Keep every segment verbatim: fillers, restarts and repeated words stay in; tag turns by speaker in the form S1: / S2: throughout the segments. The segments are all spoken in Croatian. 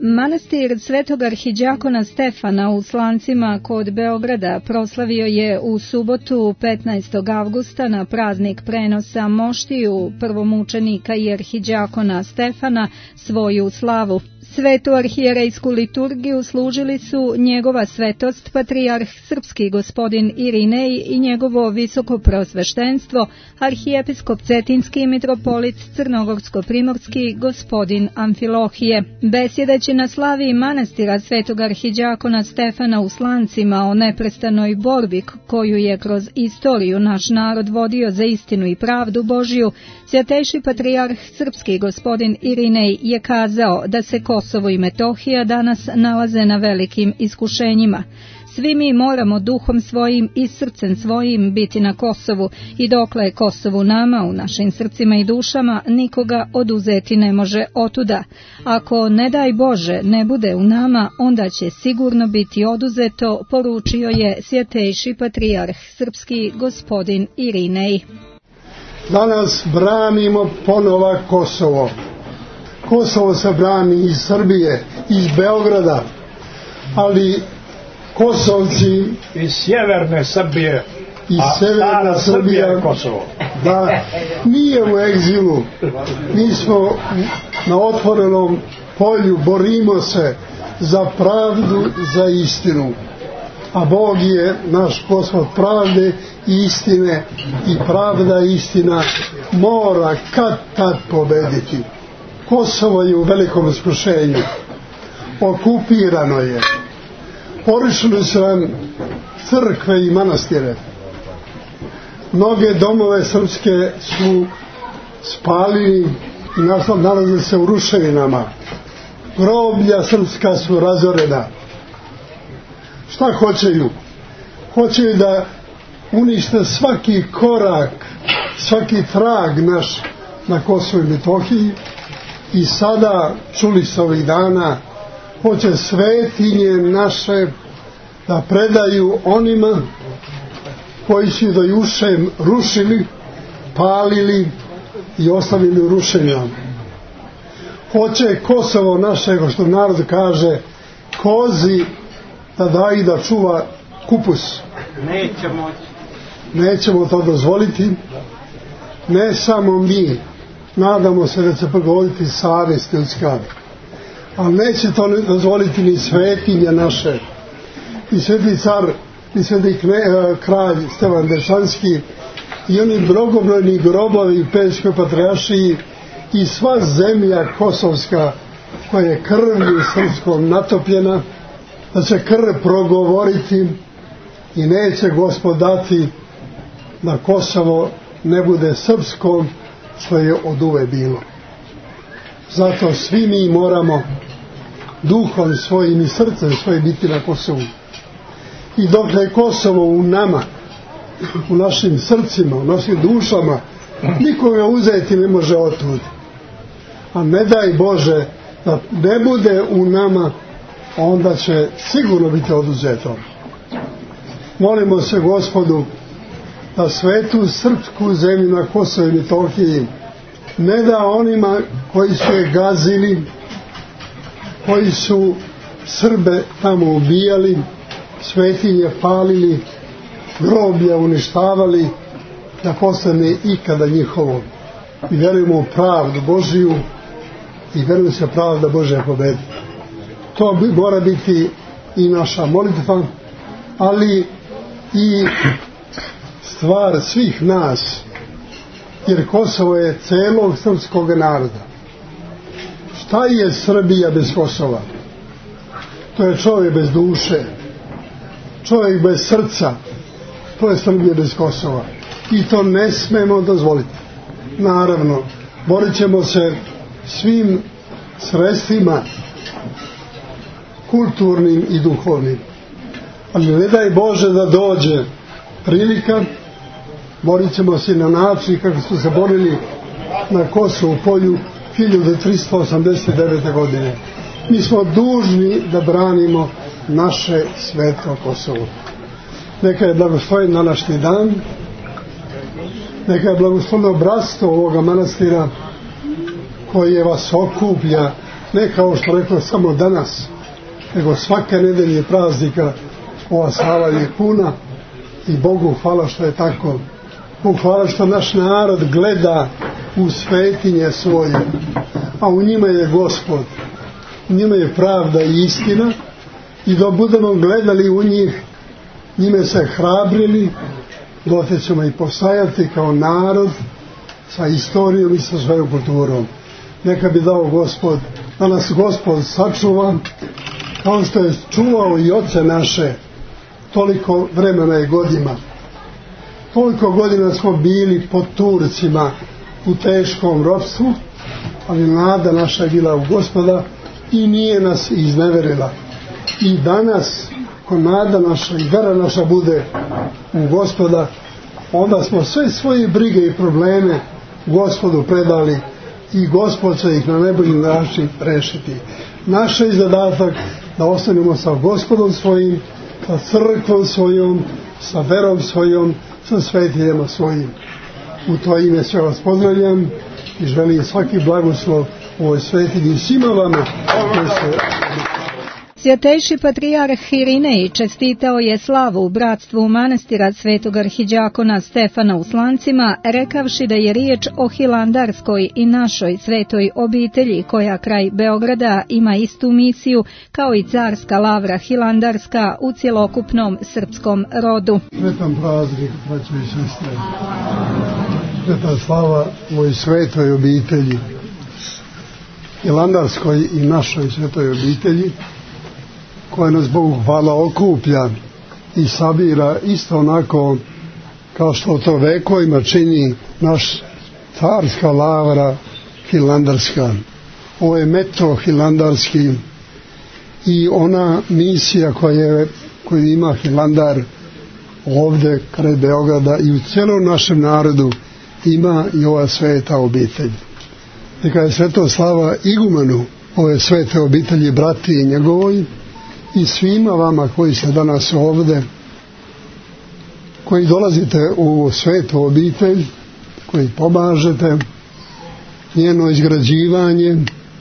S1: Manastir Svetog arhidjakona Stefana u Slancima kod Beograda proslavio je u subotu petnaestog avgusta na praznik prenosa moštiju prvomučenika i arhidjakona Stefana svoju slavu. Svetu arhijerejsku liturgiju služili su njegova svetost patrijarh srpski gospodin Irinej i njegovo visoko prosveštenstvo arhijepiskop cetinski i mitropolit crnogorsko-primorski gospodin Amfilohije. Besjedeći na slavi manastira Svetog arhidjakona Stefana u Slancima o neprestanoj borbi koju je kroz istoriju naš narod vodio za istinu i pravdu Božiju, svjetejši patrijarh srpski gospodin Irinej je kazao da se Kosovo i Metohija danas nalaze na velikim iskušenjima. Svi mi moramo duhom svojim i srcem svojim biti na Kosovu i dokle je Kosovu nama, u našim srcima i dušama, nikoga oduzeti ne može otuda. Ako, ne daj Bože, ne bude u nama, onda će sigurno biti oduzeto, poručio je svjetejši patrijarh srpski gospodin Irinej.
S2: Danas branimo ponova Kosovo. Kosovo se brani iz Srbije, iz Beograda, ali Kosovci
S3: iz sjeverne Srbije,
S2: iz
S3: a
S2: severne Srbije
S3: je Kosovo.
S2: Da, nije u egzilu, mi smo na otvorenom polju, borimo se za pravdu, za istinu. A Bog je naš Gospod pravde i istine i pravda i istina mora kad tad pobediti. Kosovo je u velikom iskušenju, okupirano je, porušili su nam crkve i manastire, mnoge domove srpske su spalili i nalaze se u ruševinama, groblja srpska su razorena. Šta hoćeju? Hoćeju da unište svaki korak, svaki trag naš na Kosovu i Metohiji. I sada, čuli se ovih dana, hoće svetinje naše da predaju onima koji su do juče rušili, palili i ostavili u rušenjama. Hoće Kosovo našego, što narod kaže, kozi da da i da čuva kupus.
S3: Nećemo.
S2: Nećemo to dozvoliti. Ne samo mi. Nadamo se da će pogoditi savjest ljudska. Ali neće to dozvoliti ni svetinje naše. I sveti car, i sveti kralj Stevan Dešanski, i oni mnogobrojni grobovi u Pećkoj patrijaršiji i sva zemlja kosovska koja je krvlju srpskom natopljena, da će krv progovoriti i neće Gospod dati da Kosovo ne bude srpskom, što je od uvek bilo. Zato svi mi moramo duhom svojim i srcem svojim biti na Kosovu. I dok je Kosovo u nama, u našim srcima, u našim dušama, nikoga uzeti ne može otud. A ne daj Bože da ne bude u nama, onda će sigurno biti oduzeto. Molimo se Gospodu da svetu srpsku zemlju na Kosovu i Metohiji ne da onima koji su je gazili, koji su Srbe tamo ubijali, svetinje palili, groblja uništavali, da postane ikada njihovo. I verujemo u pravdu Božiju i verujemo se pravda Božja pobedi. To bi, mora biti i naša molitva, ali i stvar svih nas, jer Kosovo je celog srpskog naroda. Šta je Srbija bez Kosova? To je čovjek bez duše, čovjek bez srca, to je Srbija bez Kosova. I to ne smemo dozvoliti. Naravno, borit ćemo se svim sredstvima kulturnim i duhovnim. Ali ne daj Bože da dođe prilika, borit ćemo se na način kako su se borili na Kosovu polju hiljadu tristo osamdeset devete. godine. Mi smo dužni da branimo naše sveto Kosovo. Neka je blagosloven današnji dan, neka je blagosloveno bratstvo ovoga manastira koje vas okuplja ne kao što rekao samo danas, nego svake nedelje praznika ova sala je puna i Bogu hvala što je tako. Bogu hvala što naš narod gleda u svetinje svoje, a u njima je Gospod, u njima je pravda i istina, i da budemo gledali u njih, njime se hrabrili, dotle ćemo i postajati kao narod sa istorijom i sa svojom kulturom. Neka bi dao Gospod, da nas Gospod sačuva, kao što je čuvao i oce naše toliko vremena i godina. Toliko godina smo bili pod Turcima u teškom ropstvu, ali nada naša je bila u Gospoda i nije nas izneverila. I danas, ko nada naša i vera naša bude u Gospoda, onda smo sve svoje brige i probleme Gospodu predali i Gospod će ih na najbolji način rešiti. Naš je zadatak da ostanemo sa Gospodom svojim, sa crkvom svojom, sa verom svojom, sa svetiljama svojim. U to ime sve vas pozdravljam i želim svaki blagoslov u ovoj svetilji svima vama koji se...
S1: Svjetejši patrijarh Irinej čestitao je slavu u bratstvu manastira Svetog arhidjakona Stefana u Slancima, rekavši da je riječ o hilandarskoj i našoj svetoj obitelji koja kraj Beograda ima istu misiju kao i carska lavra hilandarska u cjelokupnom srpskom rodu.
S2: Sretan praznik, braćo i sestre. Sveta slava ovoj svetoj obitelji, hilandarskoj i našoj svetoj obitelji, koja nas Bogu hvala okuplja i sabira isto onako kao što to vekovima čini naš carska lavra hilandarska. Ovo je metro hilandarski i ona misija koja je, koju ima Hilandar ovdje kraj Beograda i u cijelom našem narodu ima i ova sveta obitelj. Neka je sveto slava igumenu ove svete obitelji, brati njegovoj, i svima vama koji ste danas ovdje, koji dolazite u ovu svetu obitelj, koji pomažete njeno izgrađivanje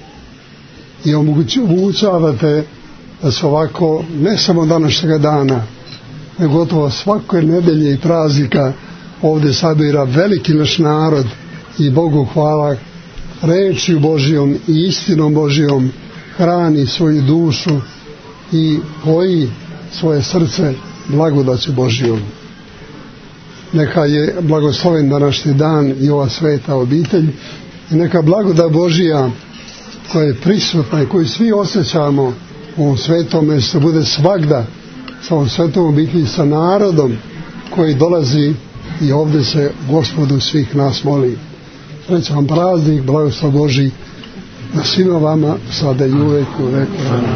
S2: i omogućavate da se ovako, ne samo današnjega dana, nego gotovo svake nedelje i praznika ovdje sabira veliki naš narod i Bogu hvala, rečju Božijom i istinom Božijom hrani svoju dušu i poji svoje srce blagodaću Božijom. Neka je blagosloven današnji dan i ova sveta obitelj i neka blagodat Božija koja je prisutna i koju svi osjećamo u ovom svetom mjestu bude svagda sa ovom svetom obitelji, sa narodom koji dolazi i ovdje se Gospodu svih nas moli. Srećan praznik, blagoslov Božji na svima vama, sada i uvek u veku.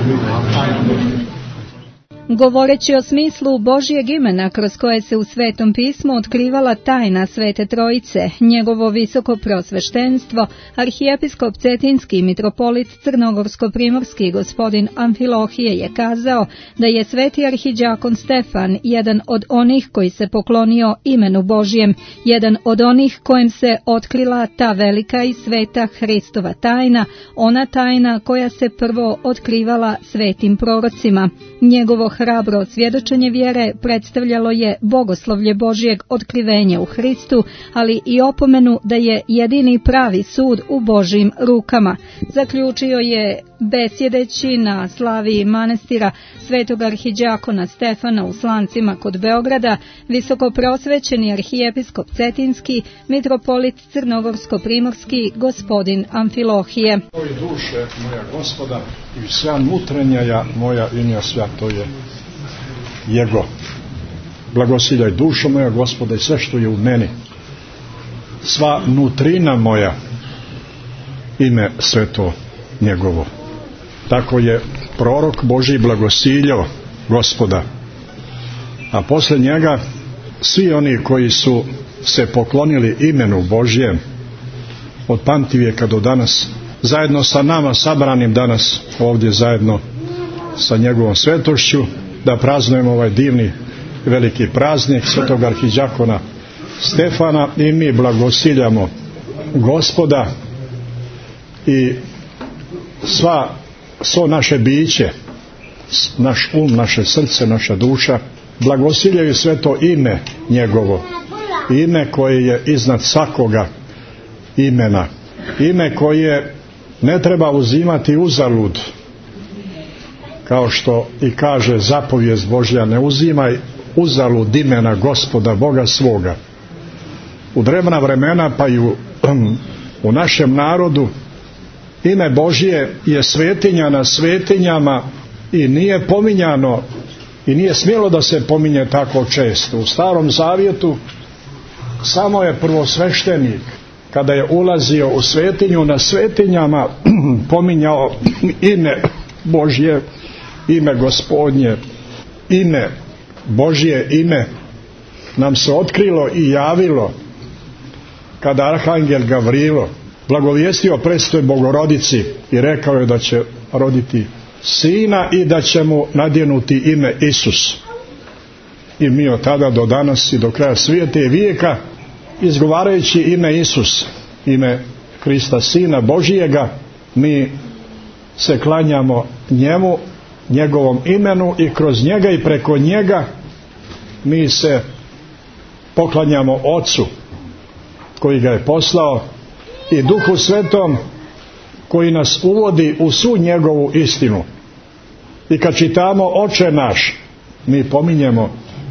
S1: Govoreći o smislu Božjeg imena kroz koje se u Svetom pismu otkrivala tajna Svete Trojice, njegovo visoko prosveštenstvo, arhijepiskop Cetinski mitropolit Crnogorsko-primorski gospodin Amfilohije je kazao da je sveti arhidjakon Stefan jedan od onih koji se poklonio imenu Božjem, jedan od onih kojem se otkrila ta velika i sveta Hristova tajna, ona tajna koja se prvo otkrivala svetim prorocima. Njegovo hrabro svjedočenje vjere predstavljalo je bogoslovlje Božjeg otkrivenja u Hristu, ali i opomenu da je jedini pravi sud u Božjim rukama. Zaključio je besjedeći na slavi manastira Svetog arhidjakona Stefana u Slancima kod Beograda, visokoprosvećeni arhijepiskop Cetinski, mitropolit Crnogorsko-primorski, gospodin Amfilohije.
S3: Moje duše, moja Gospoda, i sva nutrenjaja moja inja svjato je Jego. Blagosiljaj dušo moja Gospoda i sve što je u meni. Sva nutrina moja, ime sveto njegovo. Tako je prorok Božji blagosiljao Gospoda. A posle njega svi oni koji su se poklonili imenu Božjem od pamtivijeka do danas, zajedno sa nama sabranim danas ovdje zajedno sa njegovom svetošću, da praznujemo ovaj divni veliki praznik svetog arhidjakona Stefana i mi blagosiljamo Gospoda i sva, svo naše biće, naš um, naše srce, naša duša, blagosiljaju sveto ime njegovo, ime koje je iznad svakoga imena, ime koje ne treba uzimati uzalud, kao što i kaže zapovijest Božja, ne uzimaj uzalud imena Gospoda Boga svoga. U drevna vremena, pa i u, u našem narodu, ime Božje je svetinja na svetinjama i nije pominjano i nije smjelo da se pominje tako često. U Starom Zavjetu samo je prvosveštenik, kada je ulazio u svetinju na svetinjama, pominjao ime Božje, ime Gospodnje. Ime Božje ime nam se otkrilo i javilo kada arhangel Gavrilo blagovijestio presvetoj Bogorodici i rekao je da će roditi sina i da će mu nadjenuti ime Isus. I mi od tada do danas i do kraja svijeta i vijeka, izgovarajući ime Isus, ime Krista Sina Božijega, mi se klanjamo njemu, njegovom imenu, i kroz njega i preko njega mi se poklanjamo Otcu koji ga je poslao i Duhu Svetom koji nas uvodi u svu njegovu istinu. I kad čitamo Oče naš, mi pominjemo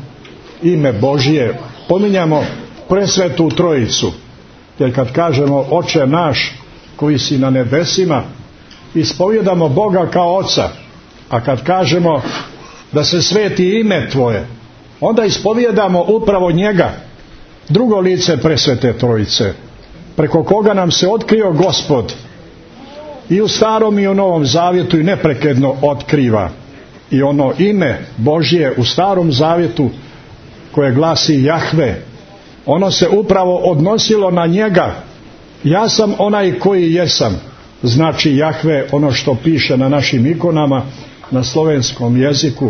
S3: ime Božje, pominjamo presvetu Trojicu, jer kad kažemo Oče naš koji si na nebesima, ispovjedamo Boga kao Oca. A kad kažemo da se sveti ime Tvoje, onda ispovjedamo upravo njega, drugo lice presvete Trojice, preko koga nam se otkrio Gospod i u Starom i u Novom Zavjetu i neprekidno otkriva. I ono ime Božje u Starom Zavjetu koje glasi Jahve, ono se upravo odnosilo na njega. Ja sam onaj koji jesam. Znači Jahve, ono što piše na našim ikonama na slovenskom jeziku,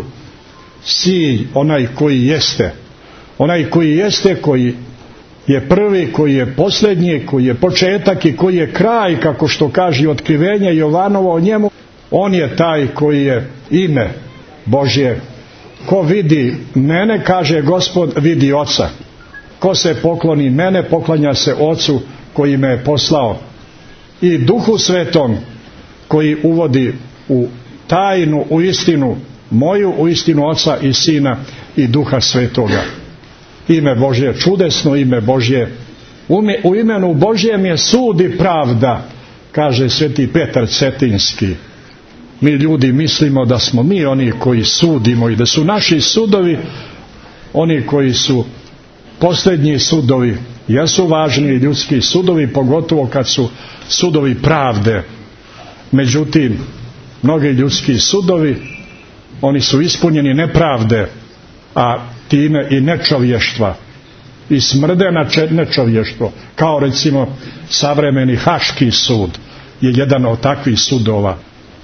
S3: si onaj koji jeste, onaj koji jeste, koji je prvi, koji je posljednji, koji je početak i koji je kraj, kako što kaže otkrivenje Jovanovo o njemu. On je taj koji je ime Božje. Ko vidi mene, kaže Gospod, vidi Oca. Ko se pokloni mene, poklanja se Ocu koji me je poslao. I Duhu Svetom koji uvodi u tajnu, u istinu moju, u istinu Oca i Sina i Duha Svetoga. Ime Božje, čudesno ime Božje. U imenu Božjem je sud i pravda, kaže sveti Petar Cetinski. Mi ljudi mislimo da smo mi oni koji sudimo i da su naši sudovi oni koji su posljednji sudovi. Jesu važni ljudski sudovi, pogotovo kad su sudovi pravde. Međutim, mnogi ljudski sudovi, oni su ispunjeni nepravde, a time i nečovještva, i smrde na nečovještvo, kao recimo savremeni Haški sud je jedan od takvih sudova.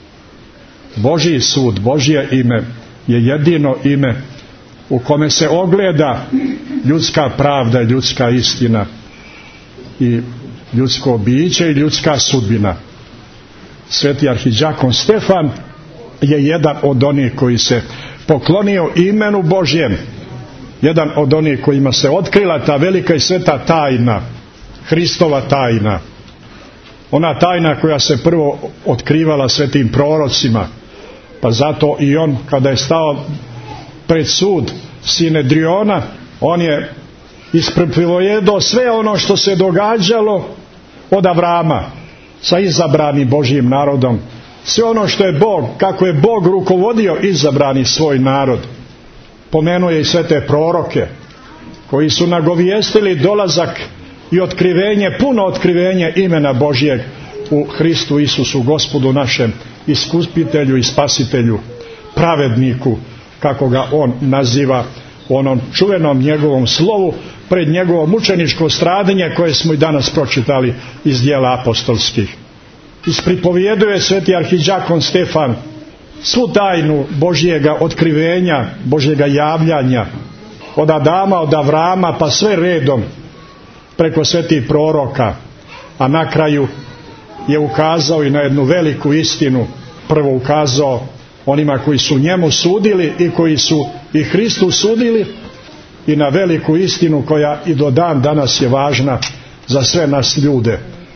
S3: Božji sud, Božje ime je jedino ime u kome se ogleda ljudska pravda, ljudska istina i ljudsko biće i ljudska sudbina. Sveti arhidžakon Stefan je jedan od onih koji se poklonio imenu Božjem, jedan od onih kojima se otkrila ta velika i sveta tajna, Hristova tajna, ona tajna koja se prvo otkrivala svetim prorocima, pa zato i on kada je stao pred sud Sinedriona, on je ispripovijedao sve ono što se događalo od Avrama sa izabranim Božjim narodom, sve ono što je Bog, kako je Bog rukovodio izabrani svoj narod. Pomenuo je i sve te proroke koji su nagovijestili dolazak i otkrivenje, puno otkrivenje imena Božjeg u Hristu Isusu, Gospodu našem, iskupitelju i spasitelju, pravedniku, kako ga on naziva u onom čuvenom njegovom slovu pred njegovo mučeničko stradanje koje smo i danas pročitali iz djela apostolskih. Ispripovijeduje sveti arhidžakon Stefan svu tajnu Božjega otkrivenja, Božjega javljanja od Adama, od Avrama pa sve redom preko svetih proroka, a na kraju je ukazao i na jednu veliku istinu. Prvo ukazao onima koji su njemu sudili i koji su i Hristu sudili, i na veliku istinu koja i do dan danas je važna za sve nas ljude.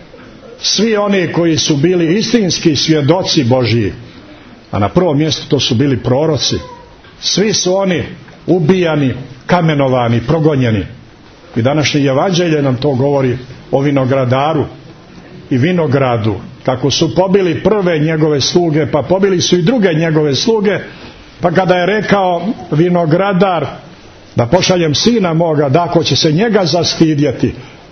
S3: Svi oni koji su bili istinski svjedoci Božji, a na prvom mjestu to su bili proroci, svi su oni ubijani, kamenovani, progonjeni. I današnje evanđelje nam to govori o vinogradaru i vinogradu, kako su pobili prve njegove sluge, pa pobili su i druge njegove sluge, pa kada je rekao vinogradar da pošaljem sina moga, da ako će se njega zastidjeti,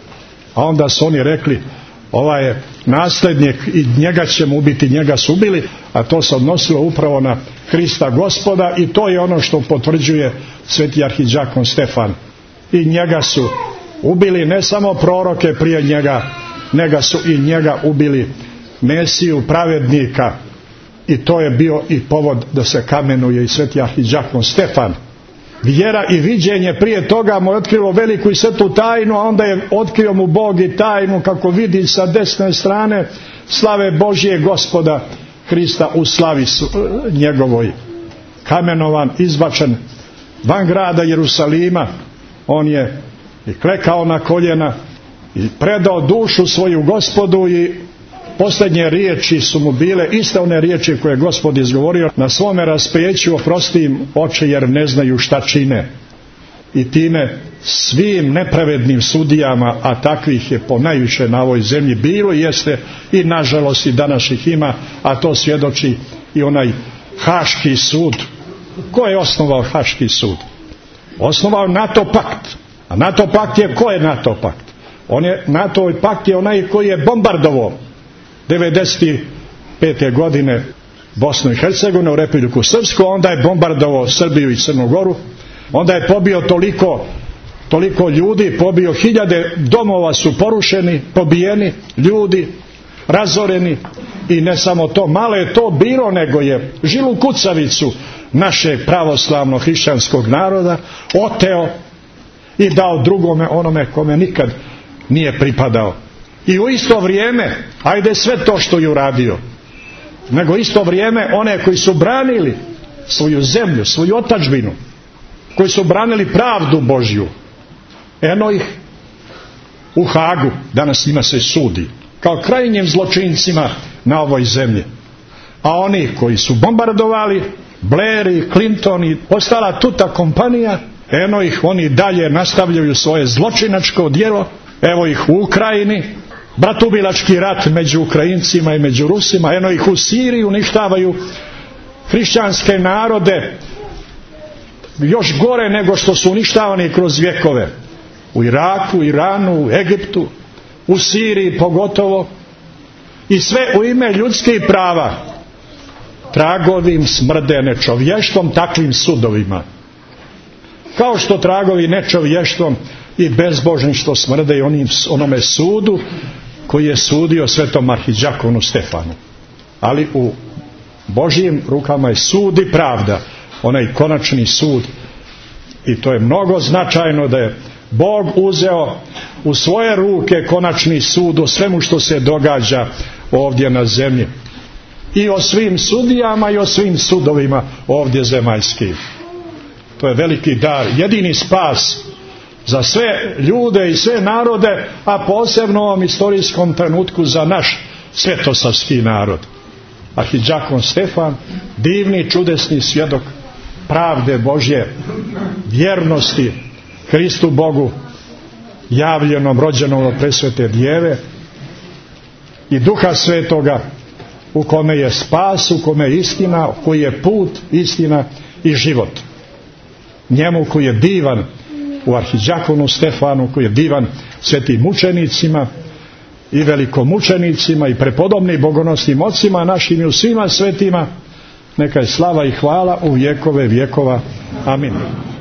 S3: a onda su oni rekli ovaj je nasljednik i njega ćemo ubiti, njega su ubili, a to se odnosilo upravo na Hrista Gospoda, i to je ono što potvrđuje sveti arhidžakon Stefan. I njega su ubili, ne samo proroke prije njega, nego su i njega ubili, Mesiju, pravednika, i to je bio i povod da se kamenuje i sveti arhidžakon Stefan. Vjera i viđenje prije toga mu je otkrilo veliku i svetu tajnu, a onda je otkrio mu Bog i tajnu, kako vidi sa desne strane slave Božje Gospoda Hrista u slavi njegovoj. Kamenovan, izbačen van grada Jerusalima, on je i klekao na koljena i predao dušu svoju Gospodu, i posljednje riječi su mu bile iste one riječi koje je Gospod izgovorio na svome rasprijeću: oprosti im, oče, jer ne znaju šta čine. I time svim nepravednim sudijama, a takvih je ponajviše na ovoj zemlji bilo i jeste, i nažalost i danas ih ima, a to svjedoči i onaj Haški sud. Ko je osnovao Haški sud? Osnovao NATO pakt. A NATO pakt je, ko je NATO pakt? On je, NATO pakt je onaj koji je bombardovao devedeset pete godine Bosnu i Hercegovinu, Republiku Srpsku, onda je bombardovao Srbiju i Crnu Goru, onda je pobio toliko toliko ljudi, pobio hiljade domova, su porušeni, pobijeni ljudi, razoreni. I ne samo to, malo je to bilo, nego je žilu kucavicu našeg pravoslavno hrišćanskog naroda oteo i dao drugome, onome kome nikad nije pripadao. I u isto vrijeme, ajde sve to što je uradio, nego isto vrijeme one koji su branili svoju zemlju, svoju otadžbinu, koji su branili pravdu Božju, eno ih u Hagu danas njima se sudi kao krajnjim zločincima na ovoj zemlji. A oni koji su bombardovali, Blair i Clinton i ostala tuta kompanija, eno ih oni dalje nastavljaju svoje zločinačko djelo. Evo ih u Ukrajini, bratubilački rat među Ukrajincima i među Rusima. Eno ih u Siriji, uništavaju hrišćanske narode još gore nego što su uništavani kroz vjekove. U Iraku, Iranu, u Egiptu, u Siriji pogotovo. I sve u ime ljudskih prava. Tragovim smrde nečovještvom takvim sudovima. Kao što tragovi nečovještvom i bezbožništvo smrde i onim, onome sudu koji je sudio svetom arhidžakonu Stefanu. Ali u Božjim rukama je sud i pravda, onaj konačni sud. I to je mnogo značajno da je Bog uzeo u svoje ruke konačni sud o svemu što se događa ovdje na zemlji. I o svim sudijama i o svim sudovima ovdje zemaljskih. To je veliki dar, jedini spas za sve ljude i sve narode, a posebno u ovom istorijskom trenutku za naš svetosavski narod. Arhidžakon Stefan, divni, čudesni svjedok pravde Božje, vjernosti Hristu Bogu, javljenom, rođenom od presvete Djeve i Duha Svetoga, u kome je spas, u kome je istina, koji je put, istina i život. Njemu koji je divan u arhidžakonu Stefanu, koji je divan svetim mučenicima i velikomučenicima i prepodobnim bogonosnim ocima našim i u svima svetima, neka je slava i hvala u vjekove vjekova. Amin.